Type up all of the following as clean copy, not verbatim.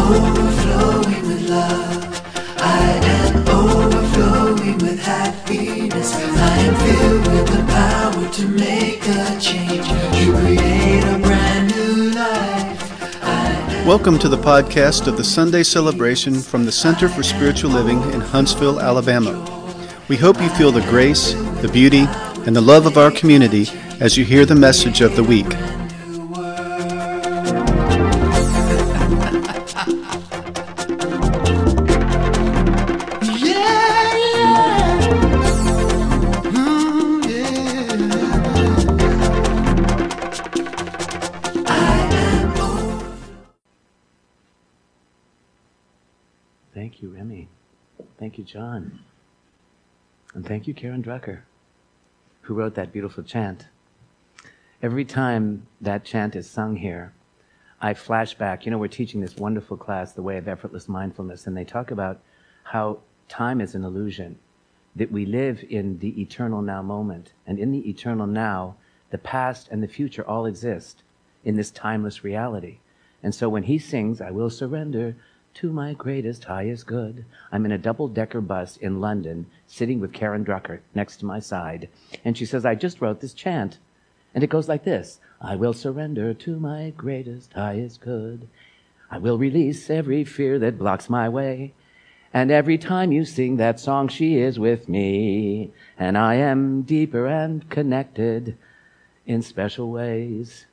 overflowing with love. I am overflowing with happiness. I am filled with the power to make a change, to create a brand new life. Welcome to the podcast of the Sunday celebration from the Center for Spiritual Living in Huntsville, Alabama. We hope you feel the grace, the beauty, and the love of our community as you hear the message of the week. Thank you, Remy. Thank you, John. And thank you, Karen Drucker, who wrote that beautiful chant. Every time that chant is sung here, I flash back. We're teaching this wonderful class, The Way of Effortless Mindfulness, and they talk about how time is an illusion, that we live in the eternal now moment. And in the eternal now, the past and the future all exist in this timeless reality. And so when he sings, I will surrender to my greatest, highest good. I'm in a double-decker bus in London, sitting with Karen Drucker next to my side. And she says, I just wrote this chant. And it goes like this. I will surrender to my greatest, highest good. I will release every fear that blocks my way. And every time you sing that song, she is with me. And I am deeper and connected in special ways.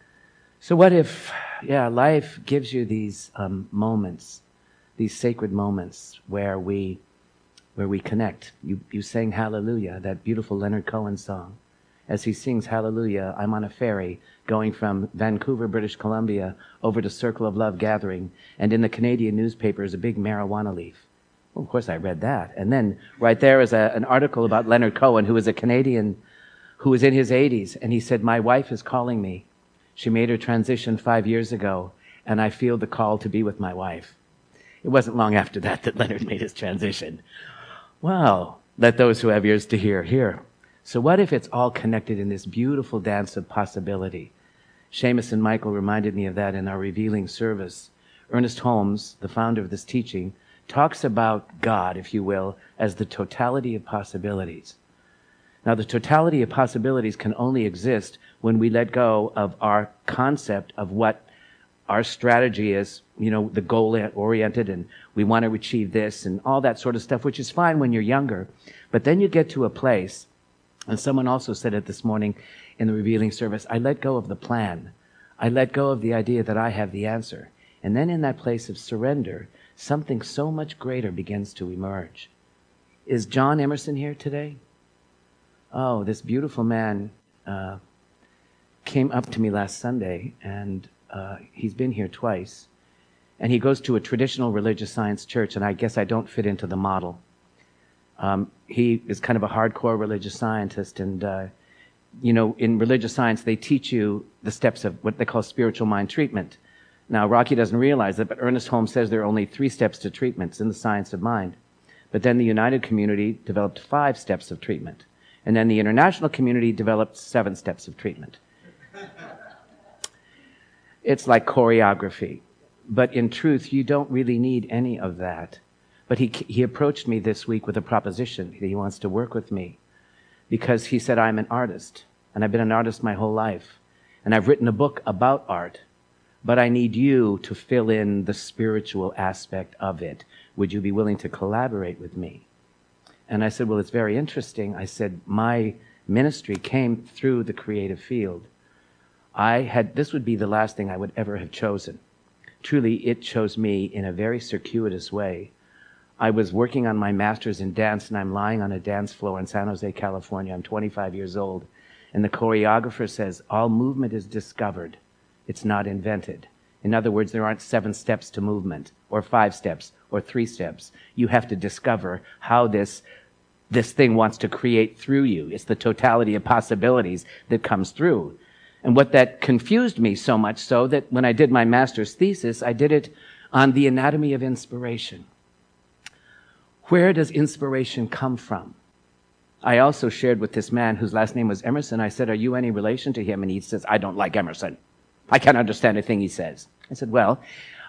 So what if, life gives you these moments, these sacred moments where we connect. You sang Hallelujah, that beautiful Leonard Cohen song. As he sings Hallelujah, I'm on a ferry going from Vancouver, British Columbia, over to Circle of Love Gathering, and in the Canadian newspaper is a big marijuana leaf. Well, of course I read that. And then right there is an article about Leonard Cohen, who is a Canadian who was in his 80s, and he said, my wife is calling me. She made her transition 5 years ago, and I feel the call to be with my wife. It wasn't long after that Leonard made his transition. Well, let those who have ears to hear. So what if it's all connected in this beautiful dance of possibility? Seamus and Michael reminded me of that in our revealing service. Ernest Holmes, the founder of this teaching, talks about God, if you will, as the totality of possibilities. Now, the totality of possibilities can only exist when we let go of our concept of what our strategy is, the goal-oriented, and we want to achieve this and all that sort of stuff, which is fine when you're younger. But then you get to a place, and someone also said it this morning in the revealing service, I let go of the plan. I let go of the idea that I have the answer. And then in that place of surrender, something so much greater begins to emerge. Is John Emerson here today? Oh, this beautiful man came up to me last Sunday, and he's been here twice. And he goes to a traditional religious science church, and I guess I don't fit into the model. He is kind of a hardcore religious scientist, and, in religious science, they teach you the steps of what they call spiritual mind treatment. Now, Rocky doesn't realize it, but Ernest Holmes says there are only 3 steps to treatments in the science of mind. But then the United Community developed 5 steps of treatment. And then the international community developed 7 steps of treatment. It's like choreography. But in truth, you don't really need any of that. But he approached me this week with a proposition that he wants to work with me. Because he said, I'm an artist. And I've been an artist my whole life. And I've written a book about art. But I need you to fill in the spiritual aspect of it. Would you be willing to collaborate with me? And I said, well, it's very interesting. I said, my ministry came through the creative field. This would be the last thing I would ever have chosen. Truly, it chose me in a very circuitous way. I was working on my master's in dance, and I'm lying on a dance floor in San Jose, California. I'm 25 years old. And the choreographer says, all movement is discovered. It's not invented. In other words, there aren't 7 steps to movement, or 5 steps, or 3 steps. You have to discover how this thing wants to create through you. It's the totality of possibilities that comes through. And what that confused me so much so that when I did my master's thesis, I did it on the anatomy of inspiration. Where does inspiration come from? I also shared with this man whose last name was Emerson. I said, are you any relation to him? And he says, I don't like Emerson. I can't understand a thing he says. I said, well,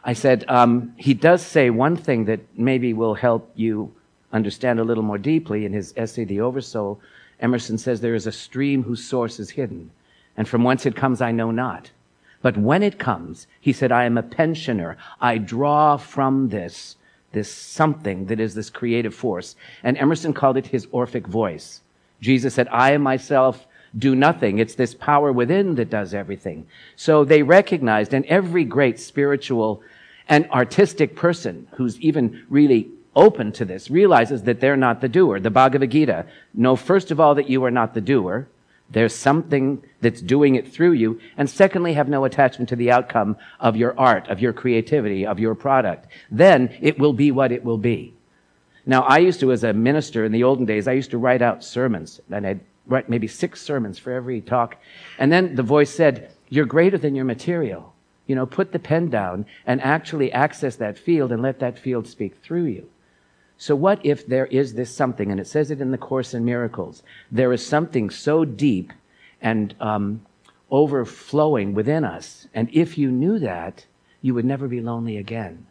I said, he does say one thing that maybe will help you understand a little more deeply. In his essay, The Oversoul, Emerson says, there is a stream whose source is hidden, and from whence it comes I know not. But when it comes, he said, I am a pensioner. I draw from this something that is this creative force. And Emerson called it his Orphic voice. Jesus said, I myself do nothing. It's this power within that does everything. So they recognized, and every great spiritual and artistic person who's even really open to this realizes that they're not the doer. The Bhagavad Gita, know first of all that you are not the doer. There's something that's doing it through you. And secondly, have no attachment to the outcome of your art, of your creativity, of your product. Then it will be what it will be. Now, I used to, as a minister in the olden days, I used to write out sermons. And I'd write maybe 6 sermons for every talk. And then the voice said, you're greater than your material. You know, put the pen down and actually access that field and let that field speak through you. So what if there is this something, and it says it in the Course in Miracles, there is something so deep and overflowing within us, and if you knew that, you would never be lonely again.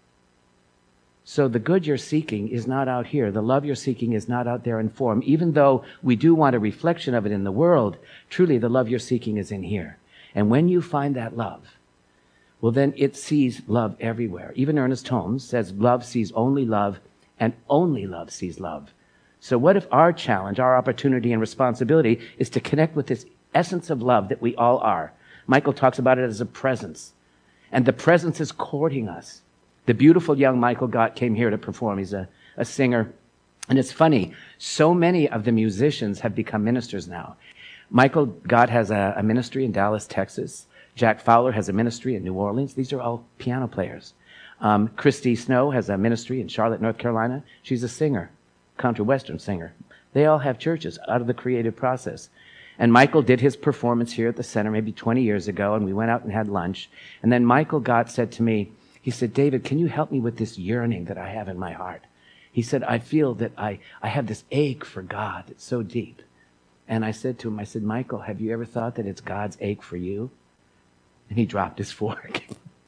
So the good you're seeking is not out here. The love you're seeking is not out there in form. Even though we do want a reflection of it in the world, truly the love you're seeking is in here. And when you find that love, well then it sees love everywhere. Even Ernest Holmes says love sees only love, and only love sees love. So what if our challenge, our opportunity and responsibility is to connect with this essence of love that we all are? Michael talks about it as a presence. And the presence is courting us. The beautiful young Michael Gott came here to perform. He's a singer. And it's funny, so many of the musicians have become ministers now. Michael Gott has a ministry in Dallas, Texas. Jack Fowler has a ministry in New Orleans. These are all piano players. Christy Snow has a ministry in Charlotte, North Carolina. She's a singer, country-western singer. They all have churches out of the creative process. And Michael did his performance here at the center maybe 20 years ago, and we went out and had lunch. And then Michael Gott said to me, he said, David, can you help me with this yearning that I have in my heart? He said, I feel that I have this ache for God. It's so deep. And I said to him, I said, Michael, have you ever thought that it's God's ache for you? And he dropped his fork.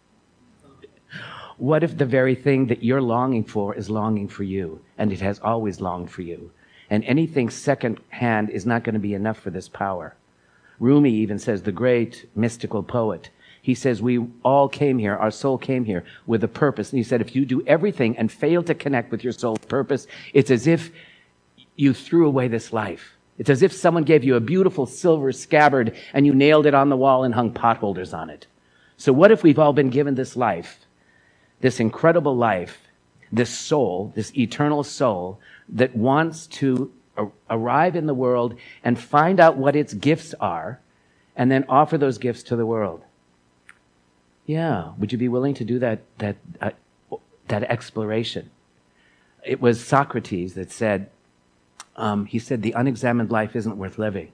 What if the very thing that you're longing for is longing for you, and it has always longed for you? And anything second hand is not going to be enough for this power. Rumi even says, the great mystical poet, he says, we all came here, our soul came here with a purpose. And he said, if you do everything and fail to connect with your soul's purpose, it's as if you threw away this life. It's as if someone gave you a beautiful silver scabbard and you nailed it on the wall and hung potholders on it. So what if we've all been given this life, this incredible life, this soul, this eternal soul that wants to arrive in the world and find out what its gifts are and then offer those gifts to the world? Yeah, would you be willing to do that exploration? It was Socrates that said, he said, the unexamined life isn't worth living.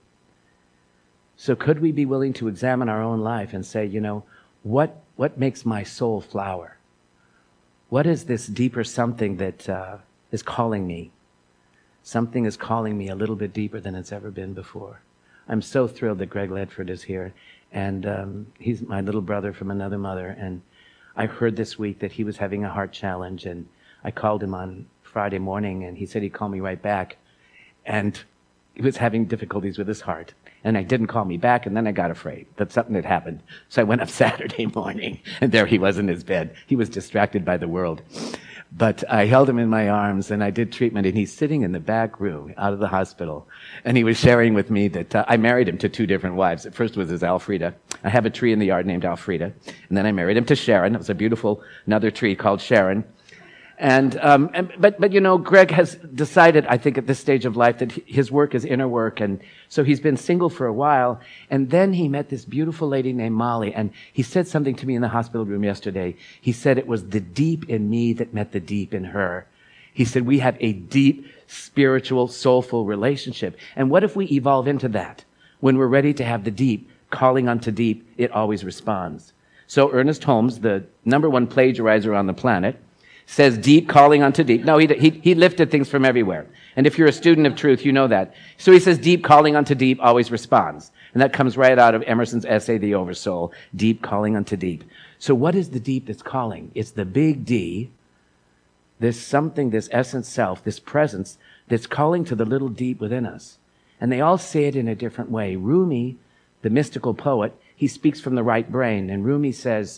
So could we be willing to examine our own life and say, you know, what makes my soul flower? What is this deeper something that is calling me? Something is calling me a little bit deeper than it's ever been before. I'm so thrilled that Greg Ledford is here. And he's my little brother from another mother. And I heard this week that he was having a heart challenge. And I called him on Friday morning, and he said he'd call me right back. And he was having difficulties with his heart. And he didn't call me back, and then I got afraid that something had happened. So I went up Saturday morning, and there he was in his bed. He was distracted by the world. But I held him in my arms, and I did treatment, and he's sitting in the back room out of the hospital. And he was sharing with me that I married him to 2 different wives. At first was his Alfreda. I have a tree in the yard named Alfreda. And then I married him to Sharon. It was a beautiful, another tree called Sharon. But you know, Greg has decided, I think at this stage of life, that his work is inner work. And so he's been single for a while. And then he met this beautiful lady named Molly. And he said something to me in the hospital room yesterday. He said it was the deep in me that met the deep in her. He said, we have a deep, spiritual, soulful relationship. And what if we evolve into that? When we're ready to have the deep, calling unto deep, it always responds. So Ernest Holmes, the #1 plagiarizer on the planet, says deep calling unto deep. No, he lifted things from everywhere. And if you're a student of truth, you know that. So he says deep calling unto deep always responds. And that comes right out of Emerson's essay, The Oversoul, deep calling unto deep. So what is the deep that's calling? It's the big D, this something, this essence self, this presence that's calling to the little deep within us. And they all say it in a different way. Rumi, the mystical poet, he speaks from the right brain. And Rumi says,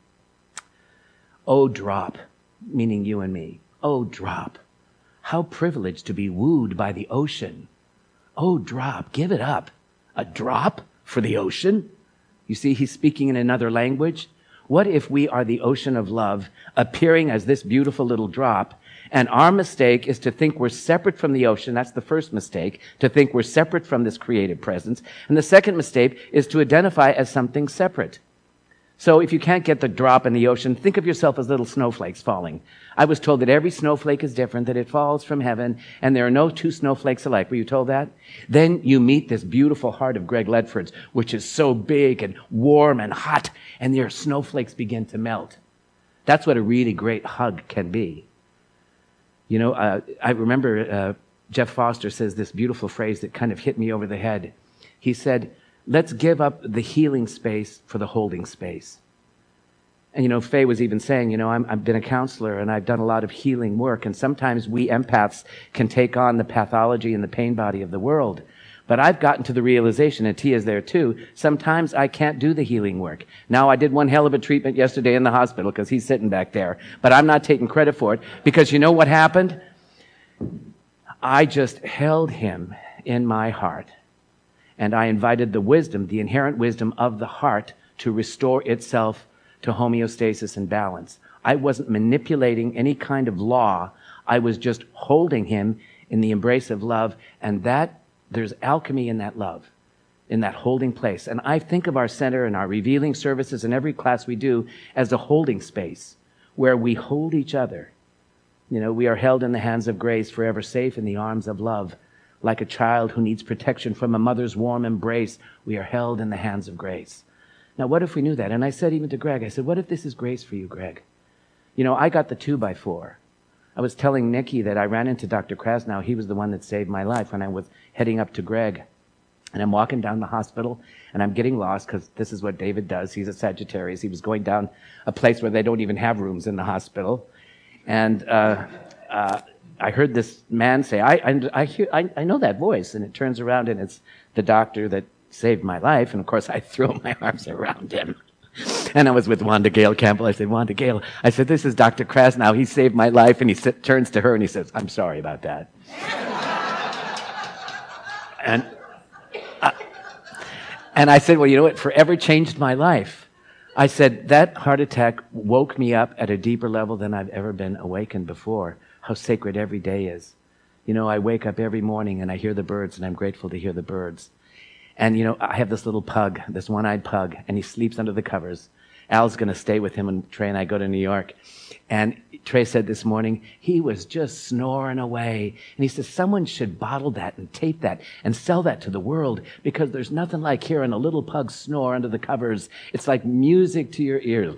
oh, drop, meaning you and me. Oh, drop. How privileged to be wooed by the ocean. Oh, drop, give it up. A drop for the ocean? You see, he's speaking in another language. What if we are the ocean of love, appearing as this beautiful little drop, and our mistake is to think we're separate from the ocean? That's the first mistake, to think we're separate from this creative presence. And the second mistake is to identify as something separate. So if you can't get the drop in the ocean, think of yourself as little snowflakes falling. I was told that every snowflake is different, that it falls from heaven, and there are no two snowflakes alike. Were you told that? Then you meet this beautiful heart of Greg Ledford's, which is so big and warm and hot, and your snowflakes begin to melt. That's what a really great hug can be. You know, I remember Jeff Foster says this beautiful phrase that kind of hit me over the head. He said, let's give up the healing space for the holding space. And, you know, Faye was even saying, you know, I've been a counselor and I've done a lot of healing work. And sometimes we empaths can take on the pathology and the pain body of the world. But I've gotten to the realization, and Tia's there too, sometimes I can't do the healing work. Now, I did one hell of a treatment yesterday in the hospital because he's sitting back there. But I'm not taking credit for it because you know what happened? I just held him in my heart. And I invited the wisdom, the inherent wisdom of the heart to restore itself to homeostasis and balance. I wasn't manipulating any kind of law. I was just holding him in the embrace of love. And that, there's alchemy in that love, in that holding place. And I think of our center and our revealing services and every class we do as a holding space where we hold each other. You know, we are held in the hands of grace, forever safe in the arms of love. Like a child who needs protection from a mother's warm embrace, we are held in the hands of grace. Now, what if we knew that? And I said even to Greg, I said, what if this is grace for you, Greg? You know, I got the 2x4. I was telling Nikki that I ran into Dr. Krasnow. He was the one that saved my life when I was heading up to Greg. And I'm walking down the hospital, and I'm getting lost because this is what David does. He's a Sagittarius. He was going down a place where they don't even have rooms in the hospital. And I heard this man say, I know that voice. And it turns around, and it's the doctor that saved my life. And of course, I threw my arms around him. And I was with Wanda Gale Campbell. I said, Wanda Gale, I said, this is Dr. Krasnow. He saved my life. And he turns to her and he says, I'm sorry about that. And I said, well, you know what? Forever changed my life. I said, that heart attack woke me up at a deeper level than I've ever been awakened before. How sacred every day is. You know, I wake up every morning and I hear the birds, and I'm grateful to hear the birds. And, you know, I have this little pug, this one-eyed pug, and he sleeps under the covers. Al's going to stay with him, and Trey and I go to New York. And Trey said this morning, he was just snoring away. And he says, someone should bottle that and tape that and sell that to the world, because there's nothing like hearing a little pug snore under the covers. It's like music to your ears.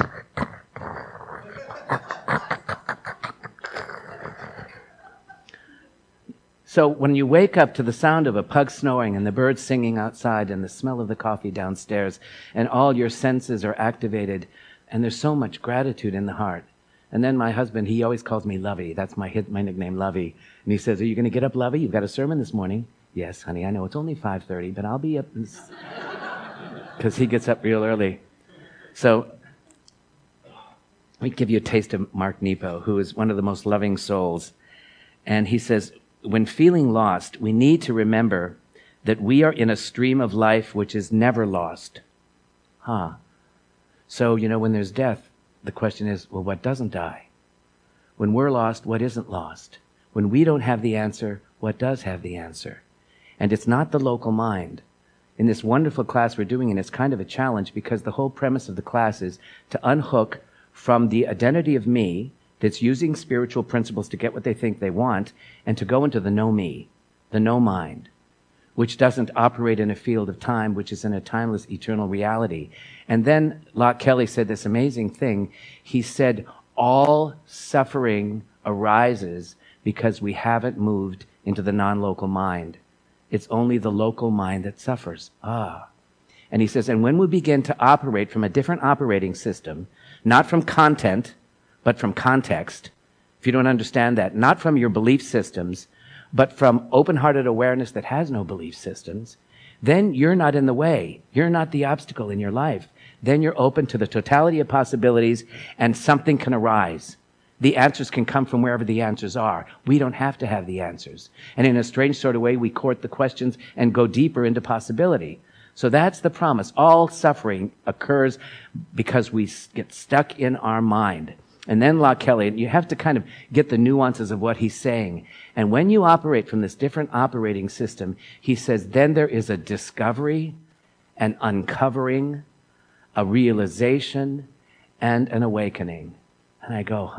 So when you wake up to the sound of a pug snoring and the birds singing outside and the smell of the coffee downstairs, and all your senses are activated, and there's so much gratitude in the heart. And then my husband, he always calls me Lovey. That's my nickname, Lovey. And he says, are you going to get up, Lovey? You've got a sermon this morning. Yes, honey, I know it's only 5:30, but I'll be up. Because he gets up real early. So let me give you a taste of Mark Nepo, who is one of the most loving souls. And he says, when feeling lost, we need to remember that we are in a stream of life which is never lost. So, you know, when there's death, the question is, well, what doesn't die? When we're lost, what isn't lost? When we don't have the answer, what does have the answer? And it's not the local mind. In this wonderful class we're doing, and it's kind of a challenge because the whole premise of the class is to unhook from the identity of me that's using spiritual principles to get what they think they want, and to go into the no me, the no mind, which doesn't operate in a field of time, which is in a timeless, eternal reality. And then Locke Kelly said this amazing thing. He said, all suffering arises because we haven't moved into the non-local mind. It's only the local mind that suffers. And he says, and when we begin to operate from a different operating system, not from content, but from context, if you don't understand that, not from your belief systems, but from open-hearted awareness that has no belief systems, then you're not in the way. You're not the obstacle in your life. Then you're open to the totality of possibilities, and something can arise. The answers can come from wherever the answers are. We don't have to have the answers. And in a strange sort of way, we court the questions and go deeper into possibility. So that's the promise. All suffering occurs because we get stuck in our mind. And then La Kelly, you have to kind of get the nuances of what he's saying. And when you operate from this different operating system, he says, then there is a discovery, an uncovering, a realization, and an awakening. And I go,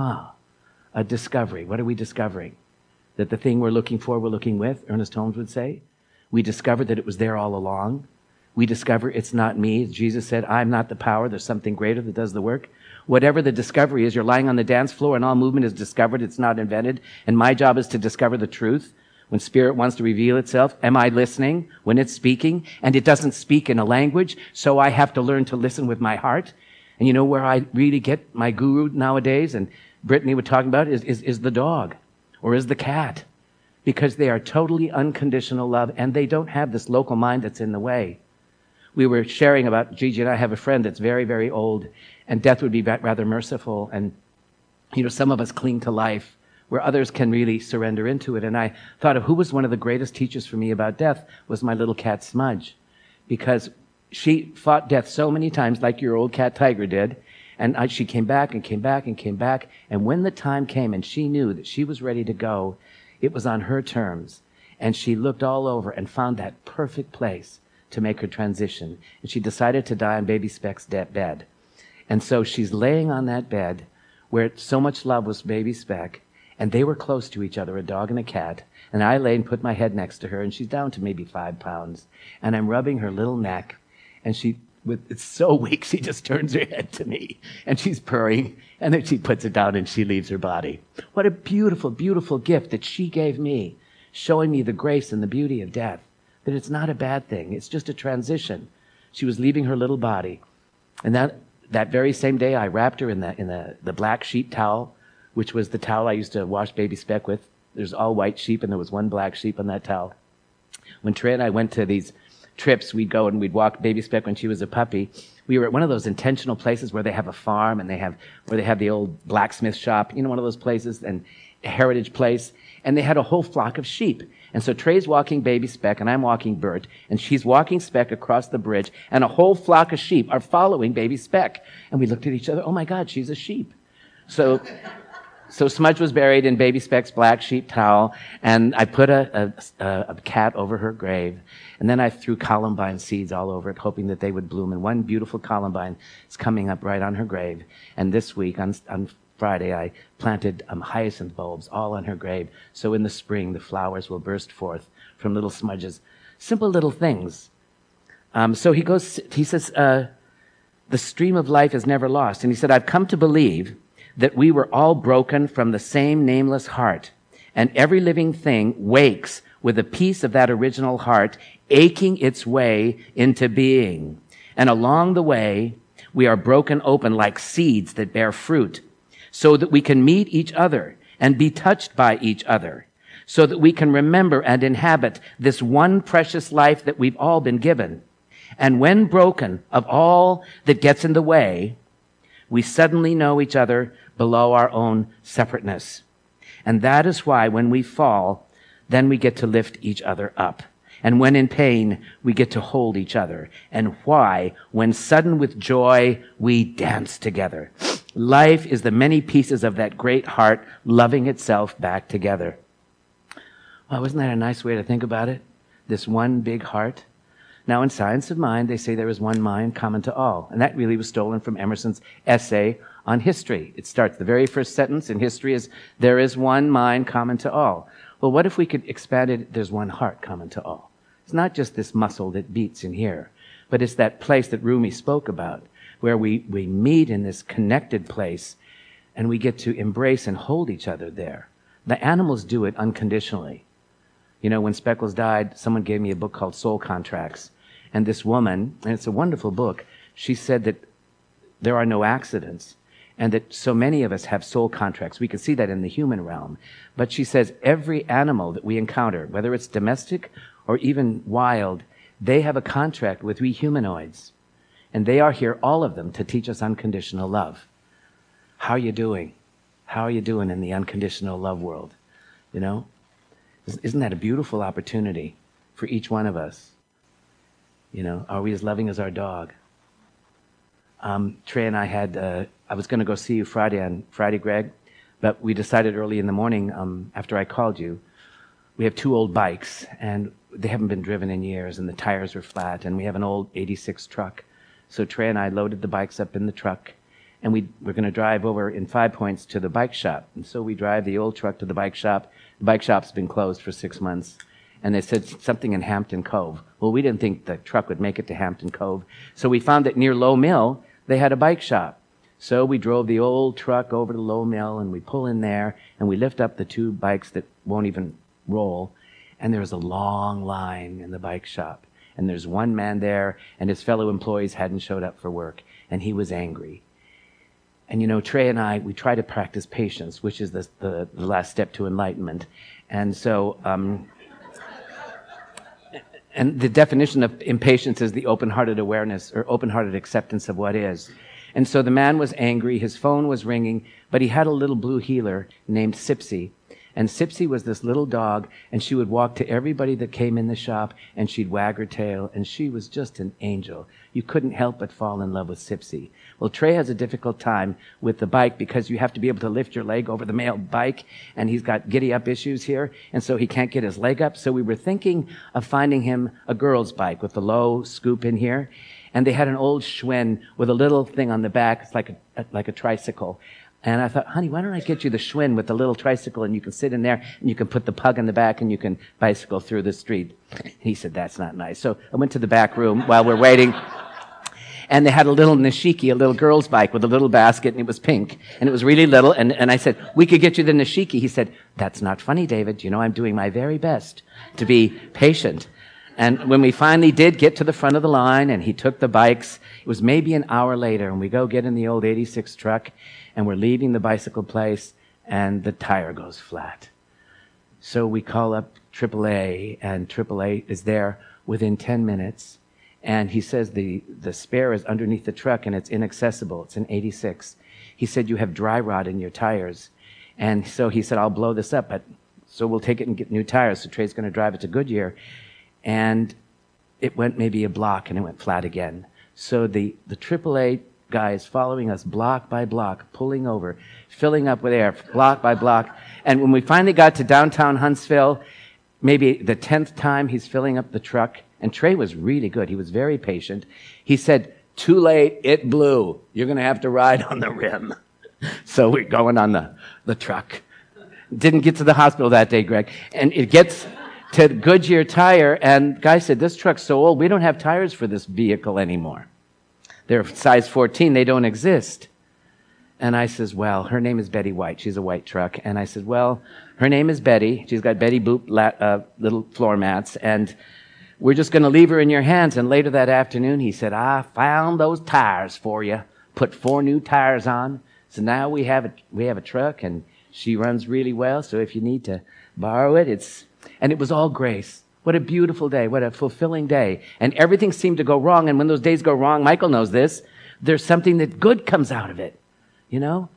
a discovery. What are we discovering? That the thing we're looking for, we're looking with, Ernest Holmes would say. We discovered that it was there all along. We discover it's not me. Jesus said, I'm not the power. There's something greater that does the work. Whatever the discovery is, you're lying on the dance floor and all movement is discovered. It's not invented. And my job is to discover the truth. When spirit wants to reveal itself, am I listening when it's speaking? And it doesn't speak in a language, so I have to learn to listen with my heart. And you know where I really get my guru nowadays, and Brittany was talking about, is the dog or is the cat. Because they are totally unconditional love, and they don't have this local mind that's in the way. We were sharing about, Gigi and I have a friend that's very, very old, and death would be rather merciful. And, you know, some of us cling to life where others can really surrender into it. And I thought of who was one of the greatest teachers for me about death was my little cat Smudge. Because she fought death so many times, like your old cat Tiger did. And she came back and came back and came back. And when the time came and she knew that she was ready to go, it was on her terms. And she looked all over and found that perfect place to make her transition. And she decided to die on Baby Speck's bed. And so she's laying on that bed where so much love was Baby Speck, and they were close to each other, a dog and a cat. And I lay and put my head next to her, and she's down to maybe 5 pounds. And I'm rubbing her little neck, and it's so weak, she just turns her head to me, and she's purring, and then she puts it down and she leaves her body. What a beautiful, beautiful gift that she gave me, showing me the grace and the beauty of death, that it's not a bad thing, it's just a transition. She was leaving her little body. And that very same day, I wrapped her in the black sheep towel, which was the towel I used to wash Baby Speck with. There's all white sheep, and there was one black sheep on that towel. When Trey and I went to these trips, we'd go and we'd walk Baby Speck when she was a puppy. We were at one of those intentional places where they have a farm and where they have the old blacksmith shop, you know, one of those places, and a heritage place. And they had a whole flock of sheep. And so Trey's walking Baby Speck, and I'm walking Bert, and she's walking Speck across the bridge, and a whole flock of sheep are following Baby Speck. And we looked at each other, oh my God, she's a sheep. So Smudge was buried in Baby Speck's black sheep towel, and I put a cat over her grave, and then I threw columbine seeds all over it, hoping that they would bloom. And one beautiful columbine is coming up right on her grave. And this week, on Friday, I planted hyacinth bulbs all on her grave. So in the spring, the flowers will burst forth from little smudges. Simple little things. So he says, the stream of life is never lost. And he said, I've come to believe that we were all broken from the same nameless heart. And every living thing wakes with a piece of that original heart aching its way into being. And along the way, we are broken open like seeds that bear fruit, so that we can meet each other and be touched by each other, so that we can remember and inhabit this one precious life that we've all been given. And when broken of all that gets in the way, we suddenly know each other below our own separateness. And that is why when we fall, then we get to lift each other up. And when in pain, we get to hold each other. And why, when sudden with joy, we dance together. Life is the many pieces of that great heart loving itself back together. Well, wasn't that a nice way to think about it? This one big heart. Now, in Science of Mind, they say there is one mind common to all. And that really was stolen from Emerson's essay on history. It starts, the very first sentence in history is, there is one mind common to all. Well, what if we could expand it, there's one heart common to all? It's not just this muscle that beats in here, but it's that place that Rumi spoke about, where we meet in this connected place, and we get to embrace and hold each other there. The animals do it unconditionally. You know, when Speckles died, someone gave me a book called Soul Contracts, And this woman, and it's a wonderful book, she said that there are no accidents and that so many of us have soul contracts. We can see that in the human realm. But she says every animal that we encounter, whether it's domestic or even wild, they have a contract with we humanoids. And they are here, all of them, to teach us unconditional love. How are you doing? How are you doing in the unconditional love world? You know? Isn't that a beautiful opportunity for each one of us? You know, are we as loving as our dog? Trey and I had, I was going to go see you Friday, Greg, but we decided early in the morning, after I called you, we have 2 old bikes, and they haven't been driven in years, and the tires are flat, and we have an old 86 truck. So Trey and I loaded the bikes up in the truck, and we're going to drive over in 5 Points to the bike shop. And so we drive the old truck to the bike shop. The bike shop's been closed for 6 months. And they said something in Hampton Cove. Well, we didn't think the truck would make it to Hampton Cove. So we found that near Low Mill, they had a bike shop. So we drove the old truck over to Low Mill, and we pull in there, and we lift up the 2 bikes that won't even roll. And there's a long line in the bike shop. And there's one man there, and his fellow employees hadn't showed up for work. And he was angry. And, you know, Trey and I, we try to practice patience, which is the last step to enlightenment. And so, and the definition of impatience is the open-hearted awareness or open-hearted acceptance of what is. And so the man was angry, his phone was ringing, but he had a little blue heeler named Sipsy. And Sipsy was this little dog, and she would walk to everybody that came in the shop, and she'd wag her tail, and she was just an angel. You couldn't help but fall in love with Sipsy. Well, Trey has a difficult time with the bike because you have to be able to lift your leg over the male bike, and he's got giddy-up issues here, and so he can't get his leg up. So we were thinking of finding him a girl's bike with the low scoop in here, and they had an old Schwinn with a little thing on the back. It's like a tricycle. And I thought, honey, why don't I get you the Schwinn with the little tricycle, and you can sit in there, and you can put the pug in the back, and you can bicycle through the street. And he said, that's not nice. So I went to the back room while we're waiting, and they had a little Nishiki, a little girl's bike with a little basket, and it was pink, and it was really little. And I said, we could get you the Nishiki. He said, that's not funny, David. You know, I'm doing my very best to be patient. And when we finally did get to the front of the line, and he took the bikes, it was maybe an hour later, and we go get in the old 86 truck, and we're leaving the bicycle place, and the tire goes flat. So we call up AAA, and AAA is there within 10 minutes. And he says the spare is underneath the truck, and it's inaccessible. It's an 86. He said, you have dry rot in your tires. And so he said, I'll blow this up, but so we'll take it and get new tires. So Trey's going to drive it to Goodyear. And it went maybe a block, and it went flat again. So the AAA guy is following us block by block, pulling over, filling up with air, block by block. And when we finally got to downtown Huntsville, maybe the 10th time he's filling up the truck, and Trey was really good. He was very patient. He said, too late, it blew. You're going to have to ride on the rim. So we're going on the truck. Didn't get to the hospital that day, Greg. And it gets to Goodyear Tire, and guy said, this truck's so old, we don't have tires for this vehicle anymore. They're size 14, they don't exist. And I says, well, her name is Betty White. She's a white truck. And I said, well, her name is Betty. She's got Betty Boop little floor mats, and we're just going to leave her in your hands. And later that afternoon, he said, I found those tires for you. Put 4 new tires on. So now we have a truck, and she runs really well. So if you need to borrow it, and it was all grace. What a beautiful day. What a fulfilling day. And everything seemed to go wrong. And when those days go wrong, Michael knows this, there's something that good comes out of it. You know?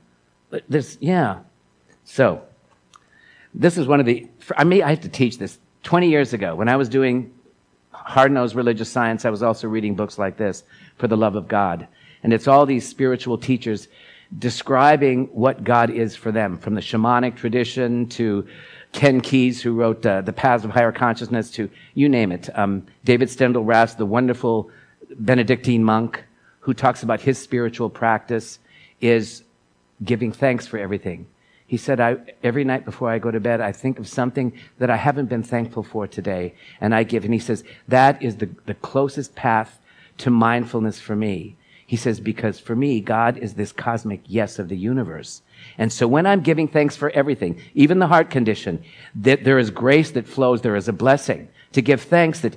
So, this is one of I have to teach this. 20 years ago, when I was doing hard-nosed religious science, I was also reading books like this, For the Love of God. And it's all these spiritual teachers describing what God is for them, from the shamanic tradition to Ken Keyes, who wrote The Paths of Higher Consciousness, to you name it. David Steindl-Rast, the wonderful Benedictine monk, who talks about his spiritual practice is giving thanks for everything. He said, every night before I go to bed, I think of something that I haven't been thankful for today, and I give. And he says, that is the closest path to mindfulness for me. He says, because for me, God is this cosmic yes of the universe. And so when I'm giving thanks for everything, even the heart condition, that there is grace that flows, there is a blessing. To give thanks that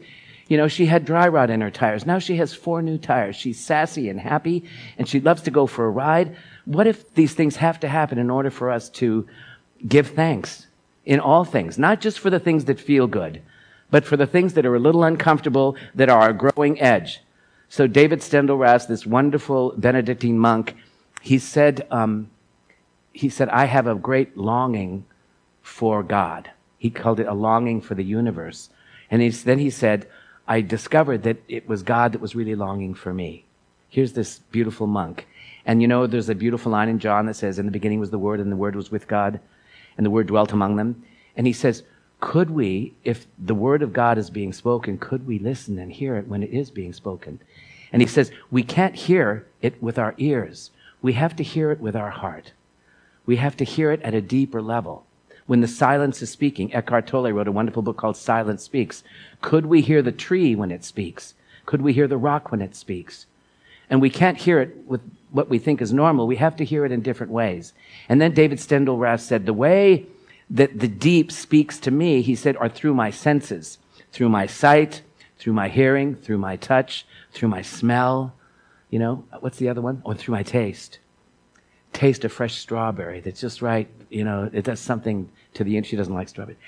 You know, she had dry rot in her tires. Now she has 4 new tires. She's sassy and happy, and she loves to go for a ride. What if these things have to happen in order for us to give thanks in all things? Not just for the things that feel good, but for the things that are a little uncomfortable, that are a growing edge. So David Steindl-Rast, this wonderful Benedictine monk, he said, I have a great longing for God. He called it a longing for the universe. And then he said, I discovered that it was God that was really longing for me. Here's this beautiful monk. And you know, there's a beautiful line in John that says, in the beginning was the Word, and the Word was with God, and the Word dwelt among them. And he says, could we, if the Word of God is being spoken, could we listen and hear it when it is being spoken? And he says, we can't hear it with our ears. We have to hear it with our heart. We have to hear it at a deeper level. When the silence is speaking, Eckhart Tolle wrote a wonderful book called Silence Speaks. Could we hear the tree when it speaks? Could we hear the rock when it speaks? And we can't hear it with what we think is normal. We have to hear it in different ways. And then David Steindl-Rast said, the way that the deep speaks to me, he said, are through my senses, through my sight, through my hearing, through my touch, through my smell. You know, what's the other one? Oh, through my taste. Taste a fresh strawberry that's just right. You know, it does something to the end. She doesn't like strawberry.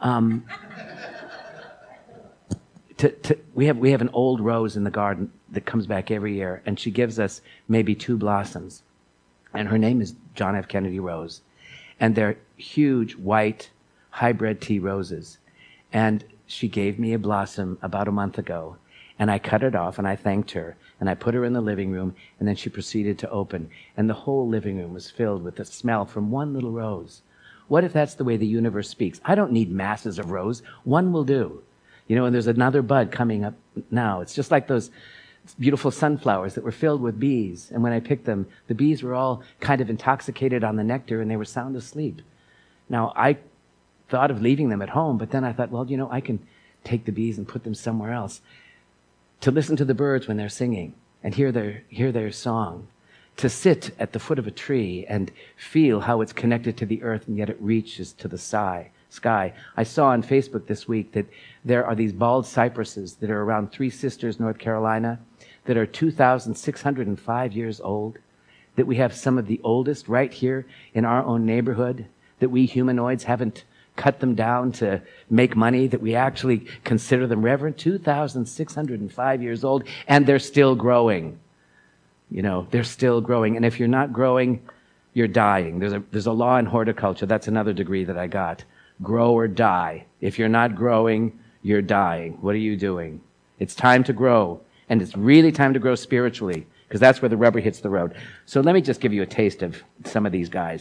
We have an old rose in the garden that comes back every year, and she gives us maybe 2 blossoms. And her name is John F. Kennedy Rose. And they're huge, white, hybrid tea roses. And she gave me a blossom about a month ago. And I cut it off, and I thanked her. And I put her in the living room, and then she proceeded to open. And the whole living room was filled with the smell from one little rose. What if that's the way the universe speaks? I don't need masses of rose. One will do. You know, and there's another bud coming up now. It's just like those beautiful sunflowers that were filled with bees. And when I picked them, the bees were all kind of intoxicated on the nectar, and they were sound asleep. Now, I thought of leaving them at home, but then I thought, well, you know, I can take the bees and put them somewhere else. To listen to the birds when they're singing and hear their song. To sit at the foot of a tree and feel how it's connected to the earth, and yet it reaches to the sky. I saw on Facebook this week that there are these bald cypresses that are around Three Sisters, North Carolina, that are 2,605 years old, that we have some of the oldest right here in our own neighborhood, that we humanoids haven't cut them down to make money, that we actually consider them reverend. 2,605 years old, and they're still growing. You know, they're still growing. And if you're not growing, you're dying. There's a law in horticulture. That's another degree that I got. Grow or die. If you're not growing, you're dying. What are you doing? It's time to grow. And it's really time to grow spiritually, because that's where the rubber hits the road. So let me just give you a taste of some of these guys.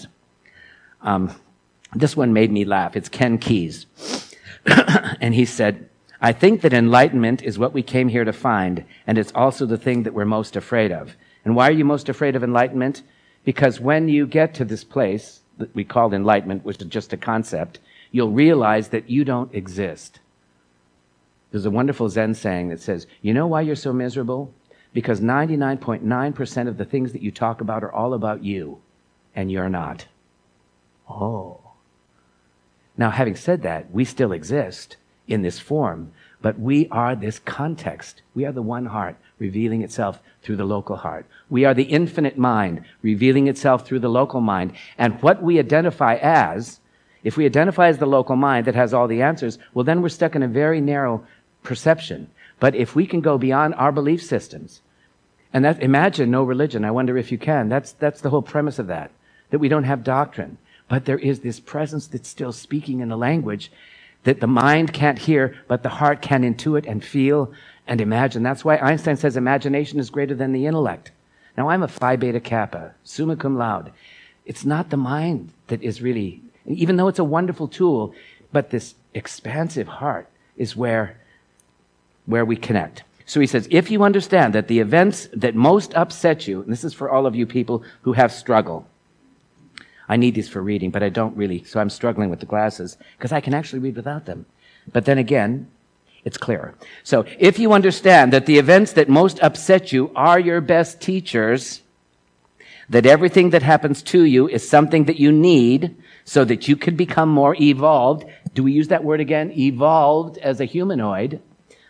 This one made me laugh. It's Ken Keyes. And he said, I think that enlightenment is what we came here to find, and it's also the thing that we're most afraid of. And why are you most afraid of enlightenment? Because when you get to this place that we call enlightenment, which is just a concept, you'll realize that you don't exist. There's a wonderful Zen saying that says, you know why you're so miserable? Because 99.9% of the things that you talk about are all about you, and you're not. Oh. Now, having said that, we still exist in this form, but we are this context. We are the one heart revealing itself through the local heart. We are the infinite mind revealing itself through the local mind. And what we identify as, if we identify as the local mind that has all the answers, well, then we're stuck in a very narrow perception. But if we can go beyond our belief systems, and that, imagine no religion. I wonder if you can. That's the whole premise of that we don't have doctrine. But there is this presence that's still speaking in a language that the mind can't hear, but the heart can intuit and feel and imagine. That's why Einstein says imagination is greater than the intellect. Now, I'm a Phi Beta Kappa, summa cum laude. It's not the mind that is really, even though it's a wonderful tool, but this expansive heart is where we connect. So he says, if you understand that the events that most upset you, and this is for all of you people who have struggle. I need these for reading, but I don't really, so I'm struggling with the glasses, because I can actually read without them. But then again, it's clearer. So if you understand that the events that most upset you are your best teachers, that everything that happens to you is something that you need so that you can become more evolved. Do we use that word again? Evolved as a humanoid.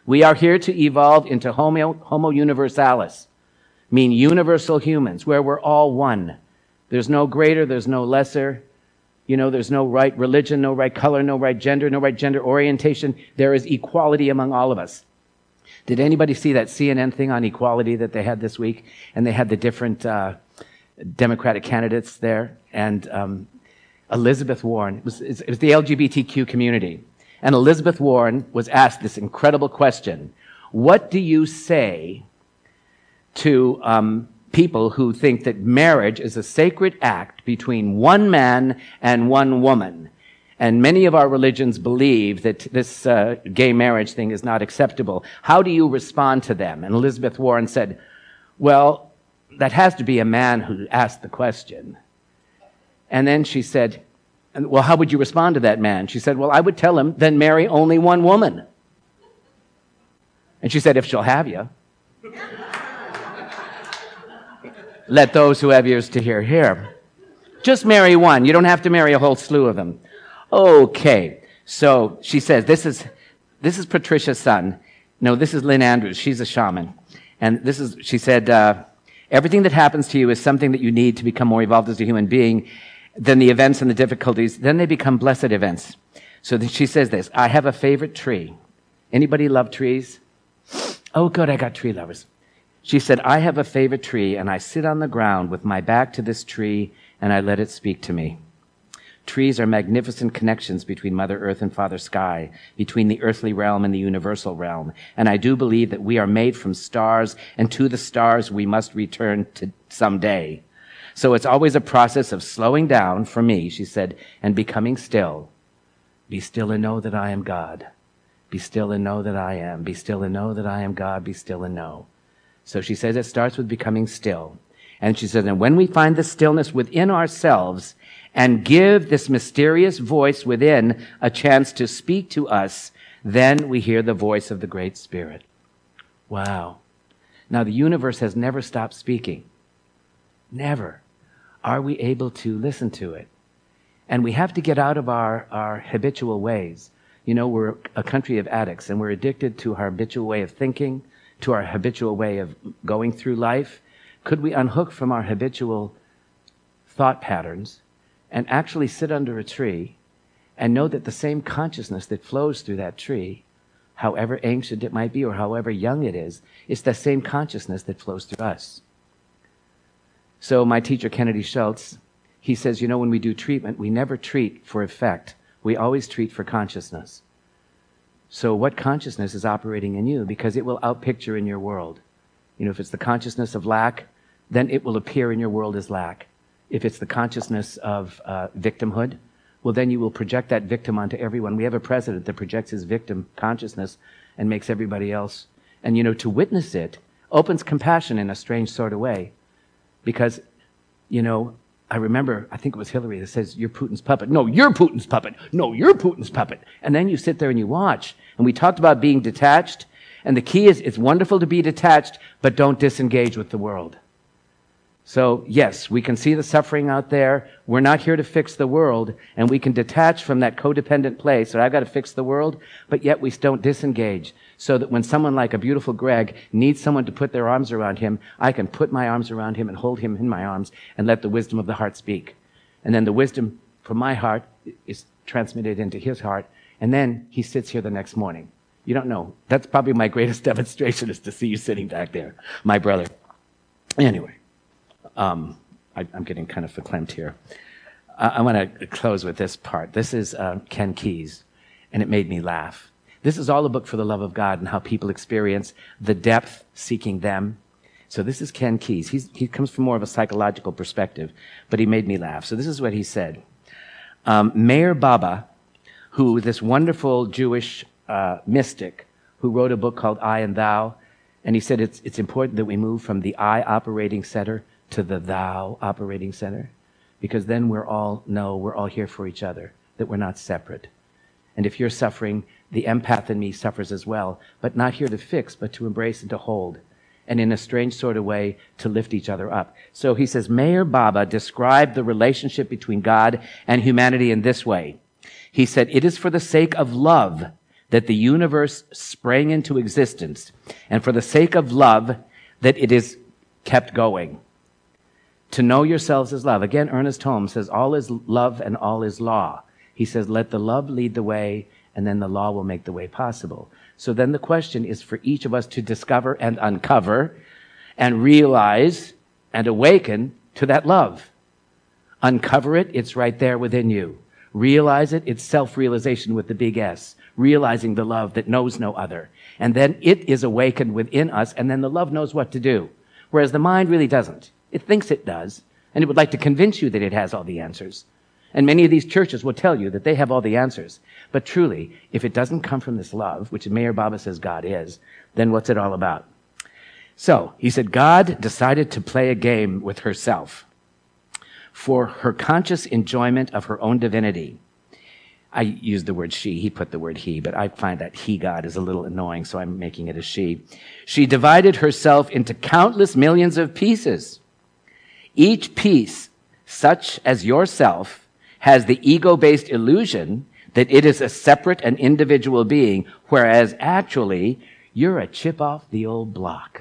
We are here to evolve into Homo universalis, mean universal humans, where we're all one. There's no greater, there's no lesser. There's no right religion, no right color, no right gender orientation. There is equality among all of us. Did anybody see that CNN thing on equality that they had this week? And they had the different Democratic candidates there. And Elizabeth Warren, it was the LGBTQ community. And Elizabeth Warren was asked this incredible question. What do you say to people who think that marriage is a sacred act between one man and one woman? And many of our religions believe that this gay marriage thing is not acceptable. How do you respond to them? And Elizabeth Warren said, well, that has to be a man who asked the question. And then she said, well, how would you respond to that man? She said, well, I would tell him, then marry only one woman. And she said, if she'll have you. Let those who have ears to hear, hear. Just marry one. You don't have to marry a whole slew of them. Okay. So she says, this is Patricia's son. No, this is Lynn Andrews. She's a shaman. And she said, everything that happens to you is something that you need to become more evolved as a human being. Then the events and the difficulties, then they become blessed events. So she says this, I have a favorite tree. Anybody love trees? Oh, good, I got tree lovers. She said, I have a favorite tree, and I sit on the ground with my back to this tree, and I let it speak to me. Trees are magnificent connections between Mother Earth and Father Sky, between the earthly realm and the universal realm. And I do believe that we are made from stars, and to the stars we must return to someday. So it's always a process of slowing down, for me, she said, and becoming still. Be still and know that I am God. Be still and know that I am. Be still and know that I am God. Be still and know. So she says it starts with becoming still. And she says, and when we find the stillness within ourselves and give this mysterious voice within a chance to speak to us, then we hear the voice of the Great Spirit. Wow. Now the universe has never stopped speaking. Never. Are we able to listen to it? And we have to get out of our habitual ways. We're a country of addicts, and we're addicted to our habitual way of thinking, to our habitual way of going through life. Could we unhook from our habitual thought patterns and actually sit under a tree and know that the same consciousness that flows through that tree, however ancient it might be or however young it is the same consciousness that flows through us? So my teacher, Kennedy Schultz, he says, when we do treatment, we never treat for effect. We always treat for consciousness. So what consciousness is operating in you? Because it will outpicture in your world. If it's the consciousness of lack, then it will appear in your world as lack. If it's the consciousness of victimhood, well, then you will project that victim onto everyone. We have a president that projects his victim consciousness and makes everybody else. And, to witness it opens compassion in a strange sort of way. Because, I remember, I think it was Hillary that says, you're Putin's puppet. No, you're Putin's puppet. No, you're Putin's puppet. And then you sit there and you watch. And we talked about being detached. And the key is, it's wonderful to be detached, but don't disengage with the world. So, yes, we can see the suffering out there. We're not here to fix the world. And we can detach from that codependent place, or I've got to fix the world, but yet we don't disengage. So that when someone like a beautiful Greg needs someone to put their arms around him, I can put my arms around him and hold him in my arms and let the wisdom of the heart speak. And then the wisdom from my heart is transmitted into his heart. And then he sits here the next morning. You don't know. That's probably my greatest demonstration, is to see you sitting back there, my brother. Anyway, I'm getting kind of verklempt here. I want to close with this part. This is Ken Keyes, and it made me laugh. This is all a book for the love of God and how people experience the depth seeking them. So this is Ken Keyes. He comes from more of a psychological perspective, but he made me laugh. So this is what he said. Meir Baba, who this wonderful Jewish mystic who wrote a book called I and Thou, and he said it's important that we move from the I operating center to the Thou operating center, because then we're all here for each other, that we're not separate. And if you're suffering, the empath in me suffers as well, but not here to fix, but to embrace and to hold, and in a strange sort of way to lift each other up. So he says, Meir Baba described the relationship between God and humanity in this way. He said, it is for the sake of love that the universe sprang into existence, and for the sake of love, that it is kept going. To know yourselves is love. Again, Ernest Holmes says, all is love and all is law. He says, let the love lead the way, and then the law will make the way possible. So then the question is for each of us to discover and uncover and realize and awaken to that love. Uncover it, it's right there within you. Realize it, it's self-realization with the big S. Realizing the love that knows no other. And then it is awakened within us, and then the love knows what to do. Whereas the mind really doesn't. It thinks it does, and it would like to convince you that it has all the answers. And many of these churches will tell you that they have all the answers. But truly, if it doesn't come from this love, which Meher Baba says God is, then what's it all about? So, he said, God decided to play a game with herself for her conscious enjoyment of her own divinity. I used the word she, he put the word he, but I find that he God is a little annoying, so I'm making it a she. She divided herself into countless millions of pieces. Each piece, such as yourself, has the ego-based illusion that it is a separate and individual being, whereas actually, you're a chip off the old block.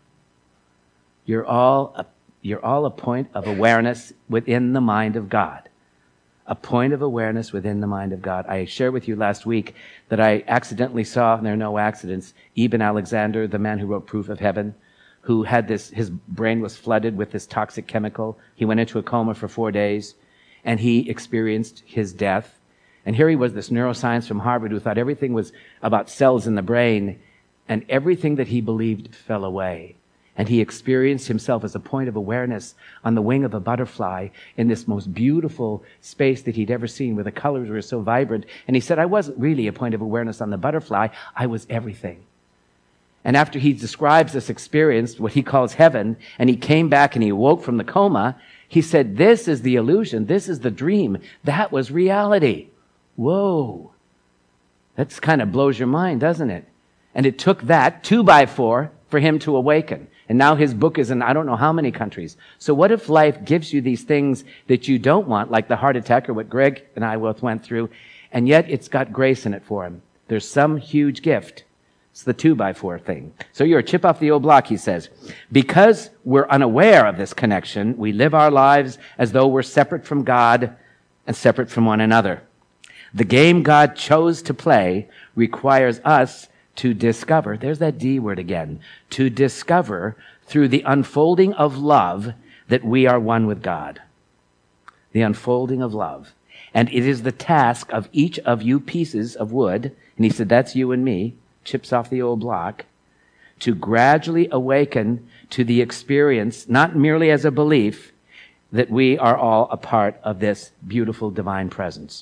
You're all a point of awareness within the mind of God. A point of awareness within the mind of God. I shared with you last week that I accidentally saw, and there are no accidents, Ibn Alexander, the man who wrote Proof of Heaven, who had his brain was flooded with this toxic chemical. He went into a coma for 4 days, and he experienced his death. And here he was, this neuroscience from Harvard, who thought everything was about cells in the brain, and everything that he believed fell away. And he experienced himself as a point of awareness on the wing of a butterfly in this most beautiful space that he'd ever seen, where the colors were so vibrant. And he said, I wasn't really a point of awareness on the butterfly. I was everything. And after he describes this experience, what he calls heaven, and he came back and he awoke from the coma, he said, this is the illusion. This is the dream. That was reality. Whoa. That kind of blows your mind, doesn't it? And it took that 2x4 for him to awaken. And now his book is in I don't know how many countries. So what if life gives you these things that you don't want, like the heart attack or what Greg and I both went through, and yet it's got grace in it for him? There's some huge gift. It's the 2x4 thing. So you're a chip off the old block, he says. Because we're unaware of this connection, we live our lives as though we're separate from God and separate from one another. The game God chose to play requires us to discover, there's that D word again, to discover through the unfolding of love that we are one with God. The unfolding of love. And it is the task of each of you pieces of wood, and he said, that's you and me, chips off the old block, to gradually awaken to the experience, not merely as a belief, that we are all a part of this beautiful divine presence.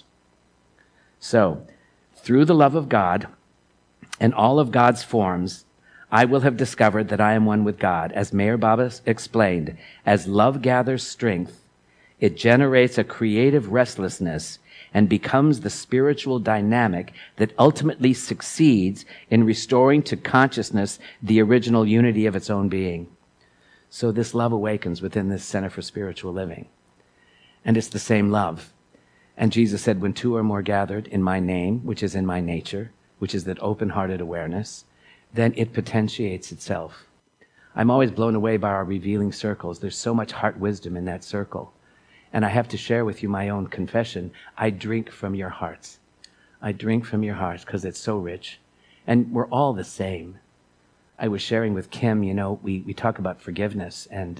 So, through the love of God, and all of God's forms, I will have discovered that I am one with God. As Meher Baba explained, as love gathers strength, it generates a creative restlessness and becomes the spiritual dynamic that ultimately succeeds in restoring to consciousness the original unity of its own being. So this love awakens within this Center for Spiritual Living. And it's the same love. And Jesus said, when two or more gathered in my name, which is in my nature, which is that open-hearted awareness, then it potentiates itself. I'm always blown away by our revealing circles. There's so much heart wisdom in that circle. And I have to share with you my own confession. I drink from your hearts. I drink from your hearts because it's so rich. And we're all the same. I was sharing with Kim, we talk about forgiveness, and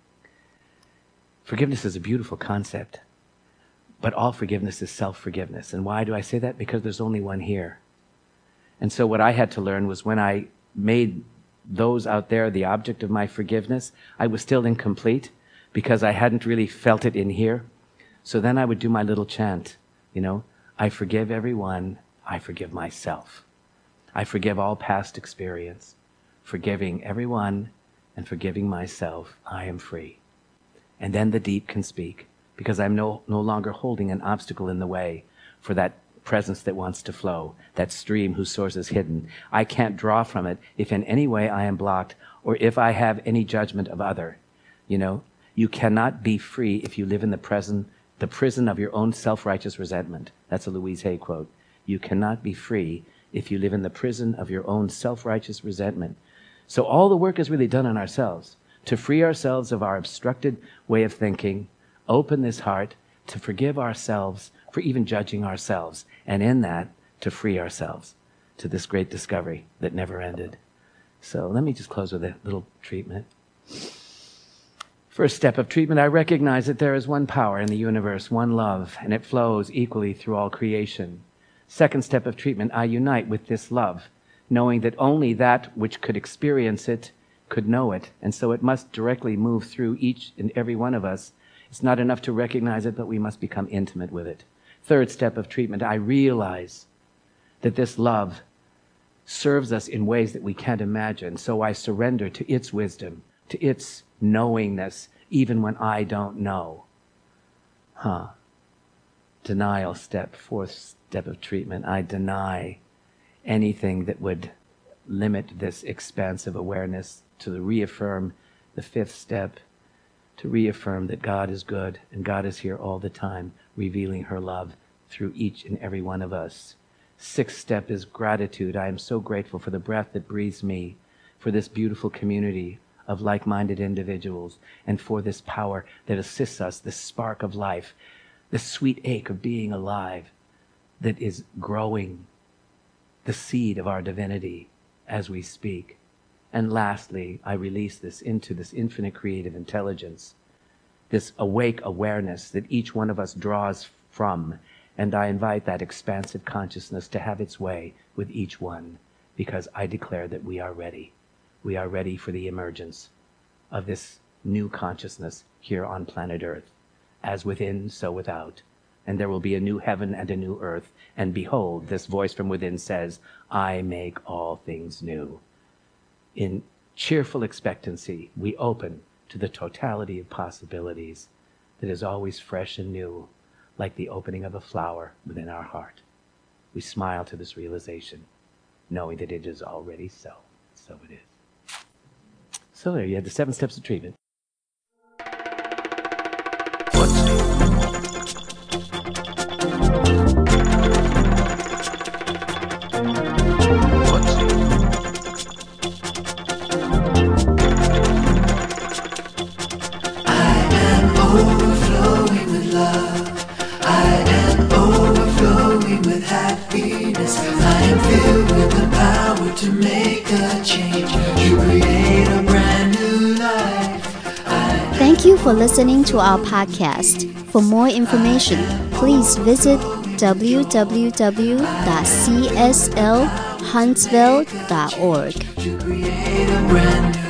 forgiveness is a beautiful concept. But all forgiveness is self-forgiveness. And why do I say that? Because there's only one here. And so what I had to learn was when I made those out there the object of my forgiveness, I was still incomplete because I hadn't really felt it in here. So then I would do my little chant, I forgive everyone, I forgive myself. I forgive all past experience. Forgiving everyone and forgiving myself, I am free. And then the deep can speak because I'm no longer holding an obstacle in the way for that presence that wants to flow, that stream whose source is hidden. I can't draw from it if in any way I am blocked or if I have any judgment of other. You cannot be free if you live in the prison of your own self-righteous resentment. That's a Louise Hay quote. You cannot be free if you live in the prison of your own self-righteous resentment. So all the work is really done on ourselves, to free ourselves of our obstructed way of thinking, open this heart, to forgive ourselves for even judging ourselves, and in that, to free ourselves to this great discovery that never ended. So let me just close with a little treatment. First step of treatment, I recognize that there is one power in the universe, one love, and it flows equally through all creation. Second step of treatment, I unite with this love, knowing that only that which could experience it could know it, and so it must directly move through each and every one of us. It's not enough to recognize it, but we must become intimate with it. Third step of treatment, I realize that this love serves us in ways that we can't imagine, so I surrender to its wisdom, to its knowingness, even when I don't know. Denial step, fourth step of treatment. I deny anything that would limit this expansive awareness, to reaffirm the fifth step, to reaffirm that God is good and God is here all the time, revealing her love through each and every one of us. Sixth step is gratitude. I am so grateful for the breath that breathes me, for this beautiful community of like-minded individuals, and for this power that assists us, this spark of life, this sweet ache of being alive that is growing the seed of our divinity as we speak. And lastly, I release this into this infinite creative intelligence, this awake awareness that each one of us draws from, and I invite that expansive consciousness to have its way with each one, because I declare that we are ready. We are ready for the emergence of this new consciousness here on planet Earth, as within, so without. And there will be a new heaven and a new earth. And behold, this voice from within says, I make all things new. In cheerful expectancy, we open to the totality of possibilities that is always fresh and new, like the opening of a flower within our heart. We smile to this realization, knowing that it is already so. So it is. So there you have the 7 steps of treatment. Overflowing with love, I am overflowing with happiness. I am filled with the power to make a change, to create a brand new life. Thank you for listening to our podcast. For more information, please visit www.cslhuntsville.org. To create a brand new